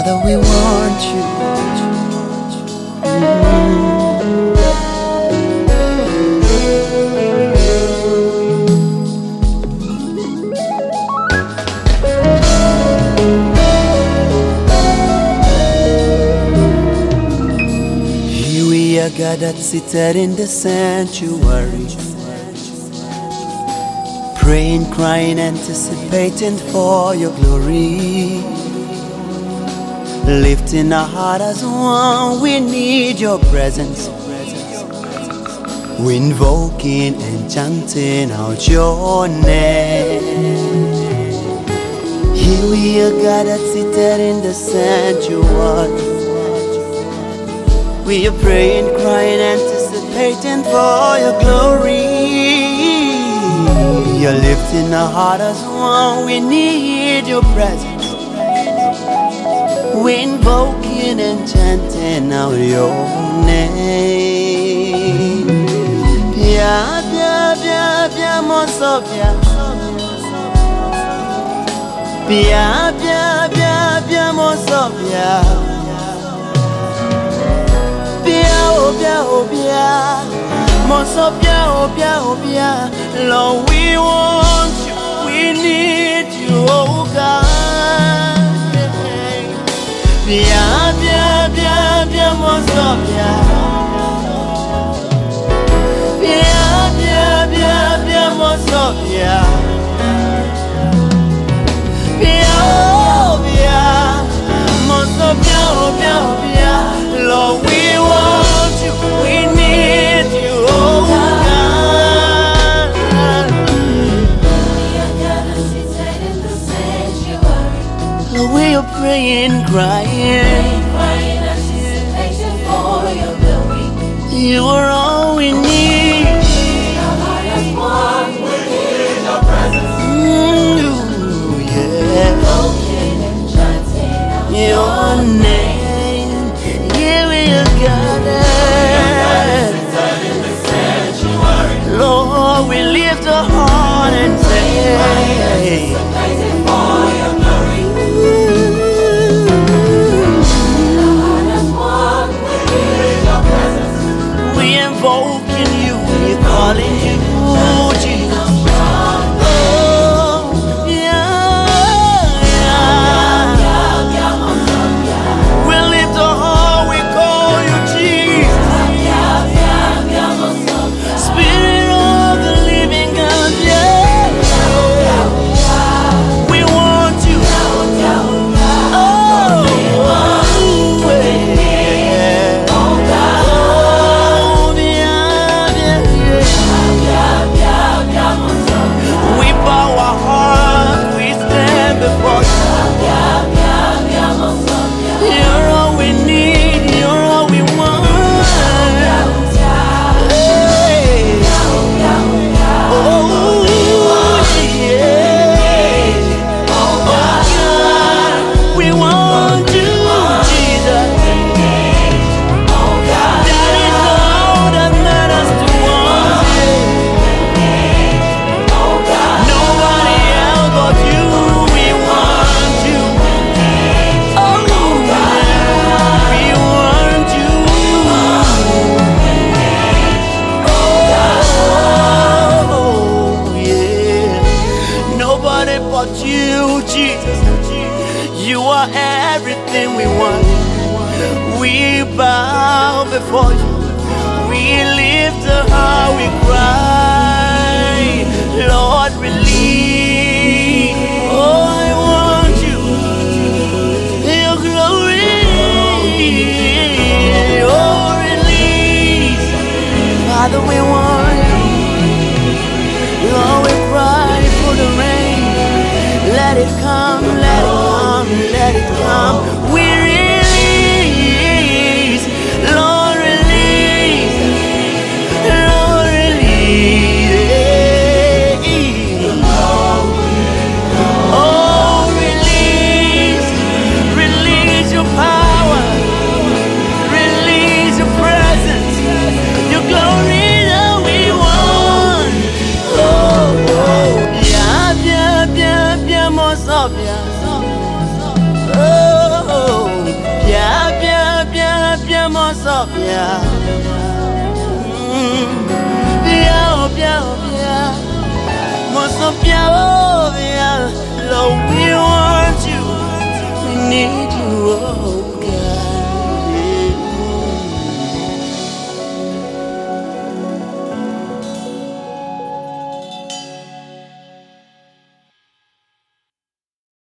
Father, we want you. Here we are gathered, seated in the sanctuary, praying, crying, anticipating for your glory. Lifting our heart as one, we need your presence. We're invoking and chanting out your name. Here we are gathered, seated in the sanctuary. We are praying, crying, anticipating for your glory. You're lifting our heart as one, we need your presence. We're invoking and chanting out your name. Pia, pia, pia, pia, monsofia. Pia, pia, pia, pia, monsofia. Pia, oh, pia, oh, pia. Monsofia, oh, pia, oh, pia. Lord, we want you, we need you, oh God. Bien, bien, bien, bien, mon Sophia. Bien, bien, bien, bien, mon Sophia. Bien, oh, bien, mon Sophia, oh, bien, oh, bien. Lord, we want you, we need you, oh God. Lord, we are praying, crying, anticipation for your glory. you are all we need. Our heart as one, we need your presence. Yeah. Broken and chanting out Your name, here we are gathered. in the sanctuary. Lord, we lift our heart and say, Anticipating for your glory. Our heart as one, we need your presence. we invoking you, we're calling you, Jesus. Oh, yeah. We lift our heart, we call you Jesus. Spirit of the living God, yeah. We want you. Oh, yeah. Oh, yeah. We bow our heart, we stand before you. You're all we need, you're all we want. Hey. Oh, yeah. Oh, God, we want you, Jesus. That is all that matters to us. Nobody else but you, we want you. Oh, we want you. Oh, yeah. Nobody but you, Jesus. You are everything we want. We bow before you. We lift our heart, we cry. Lord, release. Oh, I want you. Your glory. Oh, release. Father, we want you. Lord, we cry for the rain. Let it come, let it come, let it come. We release. Lord, release. Lord, release. Oh, release. Release your power. Release your presence. Your glory that we want. Oh, yeah, yeah, yeah, yeah, most of ya. Oh, so yeah. Bien, bien, bien. Moi so bien, oh bien. Lord, we want you. We need you. Oh.